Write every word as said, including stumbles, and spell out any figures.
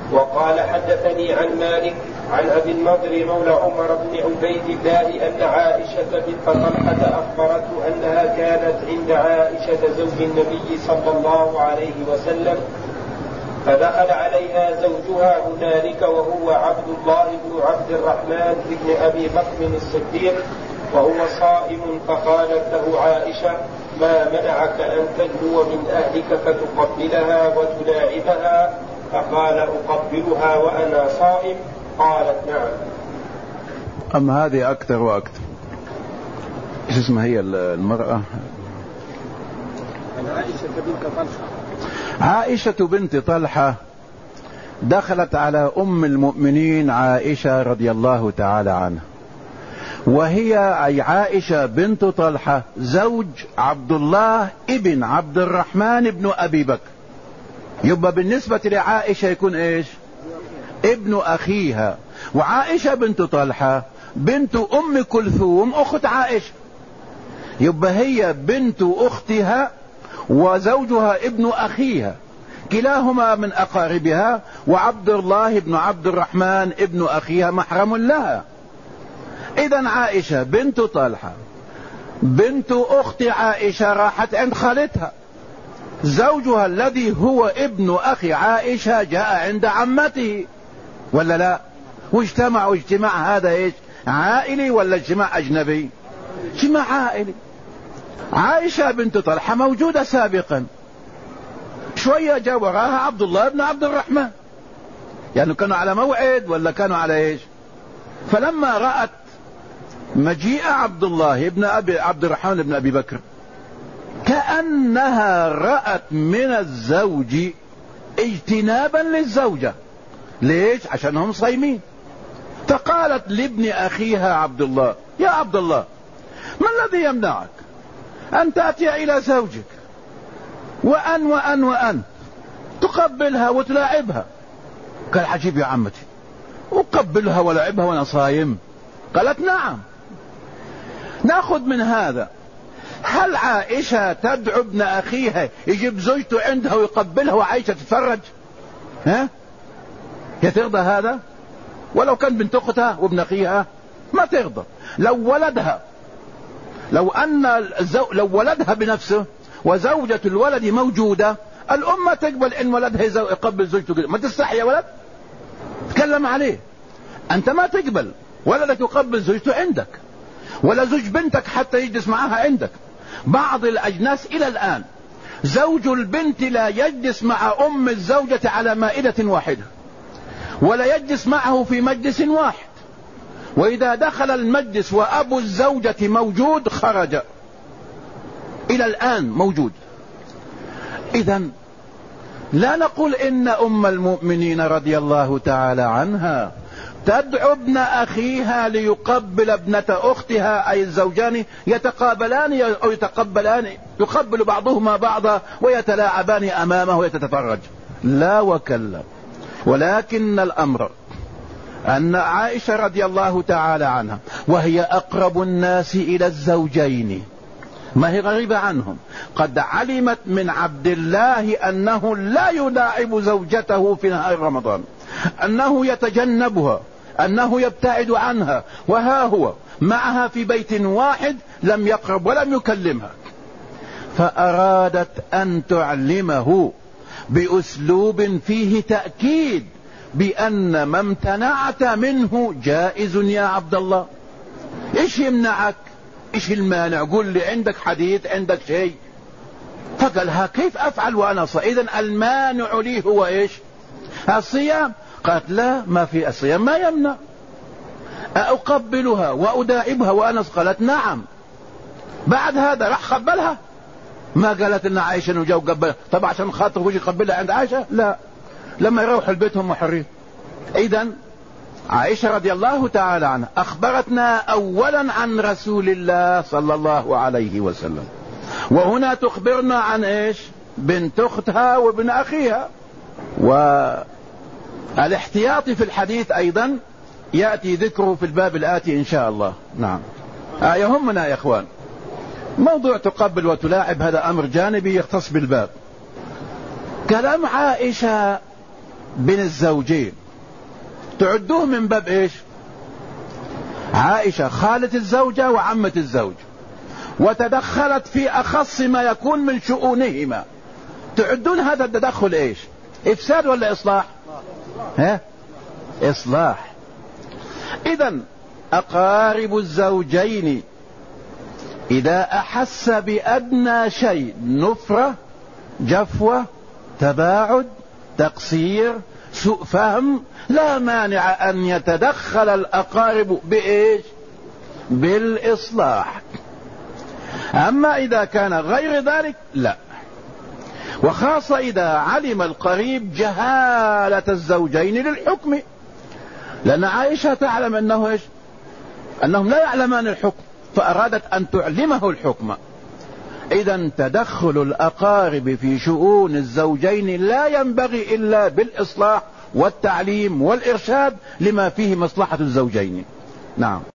وقال حدثني عن مالك عن أبي النضر مولى عمر بن عبيد الله أن عائشة بنت طلحة أخبرته أنها كانت عند عائشة زوج النبي صلى الله عليه وسلم، فدخل عليها زوجها هنالك وهو عبد الله بن عبد الرحمن بن أبي بكر الصديق وهو صائم، فقالت له عائشة: ما منعك أن تدنو من أهلك فتقبلها وتلاعبها؟ فقال: أقبلها وأنا صائم. قالت: نعم. أما هذه أكثر وأكثر. إيش اسمها هي المرأة؟ عائشة بنت طلحة. عائشة بنت طلحة دخلت على أم المؤمنين عائشة رضي الله تعالى عنها، وهي أي عائشة بنت طلحة زوج عبد الله ابن عبد الرحمن بن أبي بكر، يبقى بالنسبة لعائشة يكون إيش؟ ابن أخيها. وعائشة بنت طلحة بنت أم كلثوم أخت عائشة، يبقى هي بنت أختها وزوجها ابن أخيها، كلاهما من أقاربها، وعبد الله بن عبد الرحمن ابن أخيها محرم لها. إذن عائشة بنت طلحة بنت أخت عائشة راحت عند خالتها، زوجها الذي هو ابن أخي عائشة جاء عند عمته، ولا لا؟ واجتمعوا اجتماع هذا ايش؟ عائلي ولا اجتماع أجنبي؟ اجتماع عائلي. عائشة بنت طلحة موجودة سابقا، شوية جاء وراها عبد الله بن عبد الرحمن، يعني كانوا على موعد ولا كانوا على ايش؟ فلما رأت مجيء عبد الله بن أبي عبد الرحمن بن أبي بكر كأنها رأت من الزوج اجتنابا للزوجة. ليش؟ عشان هم صايمين. فقالت لابن أخيها عبد الله: يا عبد الله، ما الذي يمنعك أن تأتي إلى زوجك وأن وأن وأن تقبلها وتلاعبها؟ قال: عجيب يا عمتي، أقبلها ولاعبها وأنا صايم؟ قالت: نعم. ناخذ من هذا، هل عائشة تدعو ابن أخيها يجيب زوجته عندها ويقبلها وعائشة تتفرج؟ ها؟ هي ترضى هذا؟ ولو كان بنت أختها وابن أخيها ما ترضى. لو ولدها لو أن الزو... لو ولدها بنفسه وزوجة الولد موجودة، الأمة تقبل إن ولدها يقبل زوجته. ما تستحي يا ولد؟ تكلم عليه. أنت ما تقبل ولدك يقبل زوجته عندك، ولا زوج بنتك حتى يجلس معها عندك. بعض الأجناس إلى الآن زوج البنت لا يجلس مع أم الزوجة على مائدة واحدة، ولا يجلس معه في مجلس واحد، وإذا دخل المجلس وأبو الزوجة موجود خرج. إلى الآن موجود. إذن لا نقول إن أم المؤمنين رضي الله تعالى عنها تدعو ابن أخيها ليقبل ابنة أختها، أي الزوجان يتقابلان أو يتقبلان، يقبل بعضهما بعضا ويتلاعبان أمامه ويتتفرج. لا وكلا. ولكن الأمر أن عائشة رضي الله تعالى عنها وهي أقرب الناس إلى الزوجين، ما هي غريبة عنهم، قد علمت من عبد الله أنه لا يلاعب زوجته في نهار رمضان، أنه يتجنبها، أنه يبتعد عنها، وها هو معها في بيت واحد لم يقرب ولم يكلمها. فأرادت أن تعلمه بأسلوب فيه تأكيد بأن ما امتنعت منه جائز يا عبد الله. إيش يمنعك؟ إيش المانع؟ قل لي عندك حديث، عندك شيء. فقالها: كيف أفعل وأنا صائم؟ إذن المانع لي هو إيش؟ الصيام. قالت: لا، ما في الصيام ما يمنع. أقبلها وأداعبها وأنا صائم؟ قالت: نعم. بعد هذا راح قبلها، ما قالت إن عائشة نجا وقبلها. طبعا عشان خاطر وجي يقبلها عند عائشة؟ لا، لما يروحوا لبيتهم محرين. إذن عائشة رضي الله تعالى عنها أخبرتنا أولا عن رسول الله صلى الله عليه وسلم، وهنا تخبرنا عن إيش؟ بنت أختها وابن أخيها. والاحتياط في الحديث أيضا يأتي ذكره في الباب الآتي إن شاء الله. نعم. آه يهمنا يا إخوان موضوع تقبل وتلاعب، هذا أمر جانبي يختص بالباب. كلام عائشة بين الزوجين تعدوه من باب ايش؟ عائشة خالة الزوجة وعمة الزوج، وتدخلت في اخص ما يكون من شؤونهما، تعدون هذا التدخل ايش؟ افساد ولا اصلاح؟ ها؟ اصلاح. اذا اقارب الزوجين اذا احس بادنى شيء، نفرة، جفوة، تباعد، تقصير، سوء فهم، لا مانع ان يتدخل الاقارب بايش؟ بالاصلاح. اما اذا كان غير ذلك لا، وخاصة اذا علم القريب جهالة الزوجين للحكم، لان عائشة تعلم انه ايش؟ انهم لا يعلمان الحكم، فارادت ان تعلمه الحكم. اذا تدخل الاقارب في شؤون الزوجين لا ينبغي الا بالاصلاح والتعليم والارشاد لما فيه مصلحة الزوجين. نعم.